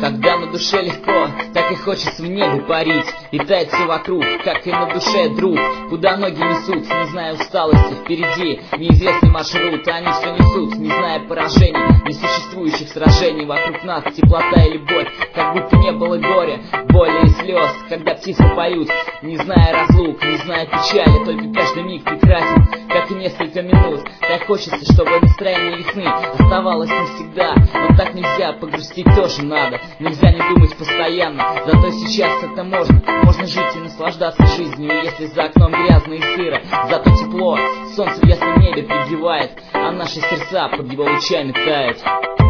Когда на душе легко, так и хочется в небе парить. И тает все вокруг, как и на душе, друг. Куда ноги несут, не зная усталости. Впереди неизвестный маршрут, они все несут, не зная поражений, несуществующих сражений. Вокруг нас теплота и любовь, как будто не было горя, боли и слез. Когда птицы поют, не зная разлук, не зная печали, только каждый миг прекрасен, как и несколько минут. Так хочется, чтобы настроение весны оставалось навсегда. Но так нельзя, погрустить тоже надо. Нельзя не думать постоянно, зато сейчас это можно. Можно жить и наслаждаться жизнью, если за окном грязно и сыро. Зато тепло, солнце в ясном небе пригревает, а наши сердца под его лучами тают.